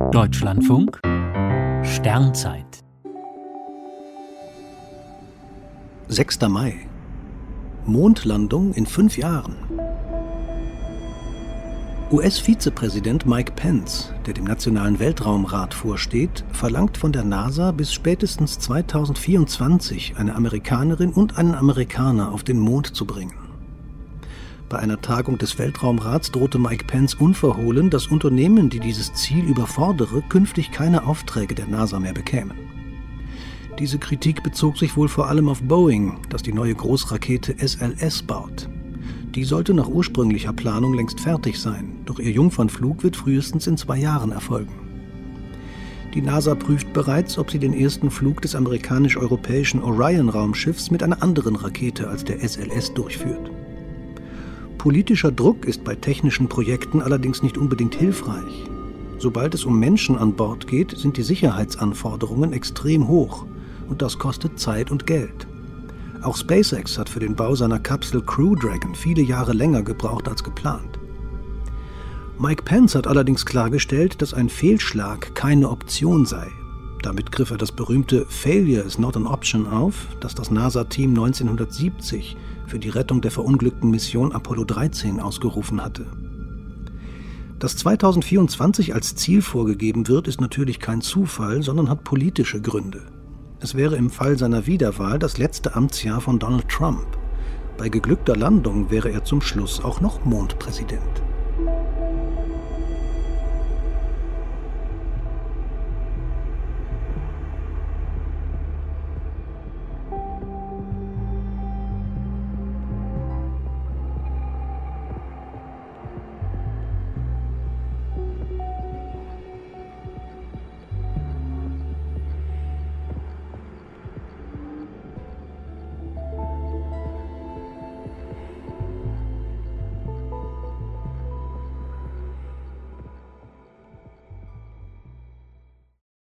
Deutschlandfunk Sternzeit 6. Mai. Mondlandung in 5 Jahren. US-Vizepräsident Mike Pence, der dem Nationalen Weltraumrat vorsteht, verlangt von der NASA bis spätestens 2024 eine Amerikanerin und einen Amerikaner auf den Mond zu bringen. Bei einer Tagung des Weltraumrats drohte Mike Pence unverhohlen, dass Unternehmen, die dieses Ziel überfordere, künftig keine Aufträge der NASA mehr bekämen. Diese Kritik bezog sich wohl vor allem auf Boeing, das die neue Großrakete SLS baut. Die sollte nach ursprünglicher Planung längst fertig sein, doch ihr Jungfernflug wird frühestens in 2 Jahren erfolgen. Die NASA prüft bereits, ob sie den ersten Flug des amerikanisch-europäischen Orion-Raumschiffs mit einer anderen Rakete als der SLS durchführt. Politischer Druck ist bei technischen Projekten allerdings nicht unbedingt hilfreich. Sobald es um Menschen an Bord geht, sind die Sicherheitsanforderungen extrem hoch und das kostet Zeit und Geld. Auch SpaceX hat für den Bau seiner Kapsel Crew Dragon viele Jahre länger gebraucht als geplant. Mike Pence hat allerdings klargestellt, dass ein Fehlschlag keine Option sei. Damit griff er das berühmte Failure is not an option auf, das das NASA-Team 1970 für die Rettung der verunglückten Mission Apollo 13 ausgerufen hatte. Dass 2024 als Ziel vorgegeben wird, ist natürlich kein Zufall, sondern hat politische Gründe. Es wäre im Fall seiner Wiederwahl das letzte Amtsjahr von Donald Trump. Bei geglückter Landung wäre er zum Schluss auch noch Mondpräsident.